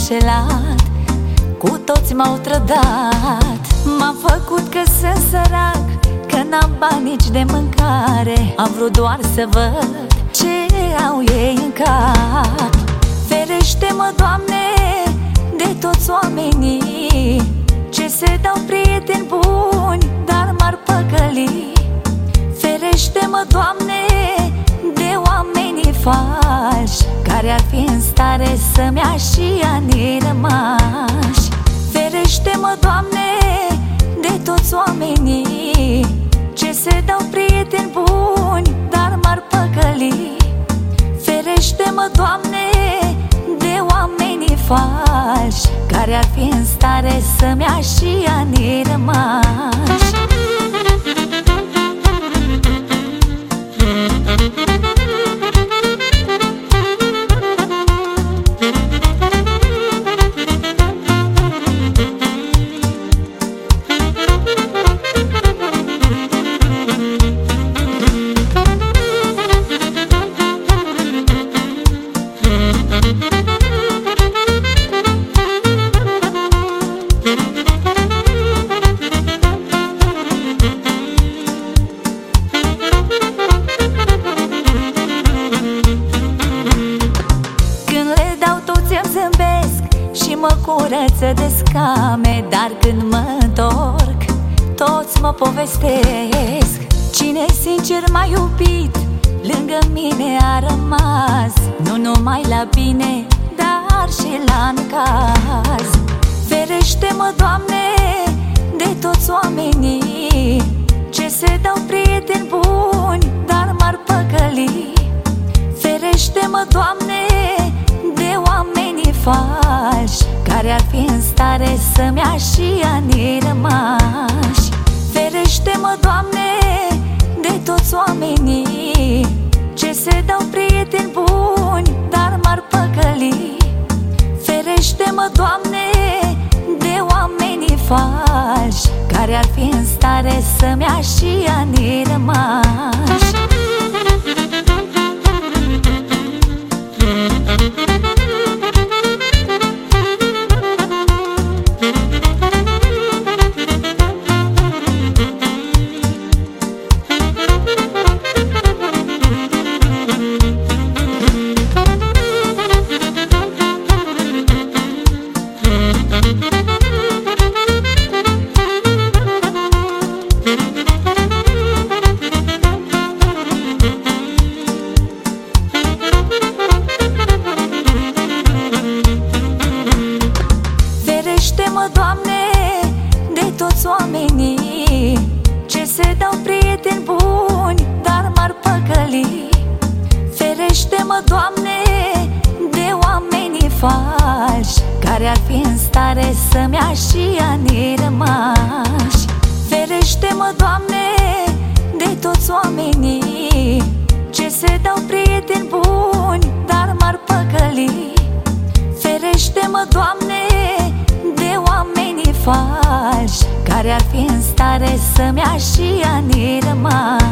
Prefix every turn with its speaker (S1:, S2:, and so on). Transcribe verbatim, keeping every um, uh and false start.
S1: înșelat, cu toți m-au trădat. M-am făcut că sunt sărac, că n-am bani nici de mâncare. Am vrut doar să văd ce au ei în cap. Ferește-mă, Doamne, de toți oamenii ce se dau prieteni buni, dar m-ar păcăli. Ferește-mă, Doamne, de oamenii falși, care ar fi în stare să-mi ia și anii rămași. Ferește-mă, Doamne, de toți oamenii ce se dau prieteni buni, dar m-ar păcăli. Ferește-mă, Doamne, de oamenii falși, care ar fi în stare să-mi ia și anii rămași. Și mă curăță de scame, dar când mă întorc, toți mă povestesc. Cine sincer m-a iubit, lângă mine a rămas, nu numai la bine, dar și la necaz. Ferește-mă, Doamne, de toți oamenii ce se dau prieteni buni, dar m-ar păcăli. Ferește-mă, Doamne, de oamenii falși, care ar fi în stare să-mi ia și anii rămași. Ferește-mă, Doamne, de toți oamenii ce se dau prieteni buni, dar m-ar păcăli. Ferește-mă, Doamne, de oamenii falși, care ar fi în stare să-mi ia și anii rămași. Ferește-mă, Doamne, de toți oamenii ce se dau prieteni buni, dar m-ar păcăli. Ferește-mă, Doamne, de oamenii falși, care ar fi în stare să-mi ia și anii rămași. Ferește-mă, Doamne, de toți oamenii ce se dau prieteni buni, dar m-ar păcăli. Ferește-mă, Doamne, de oamenii falși, care ar fi în stare să-mi ia și anii rămași.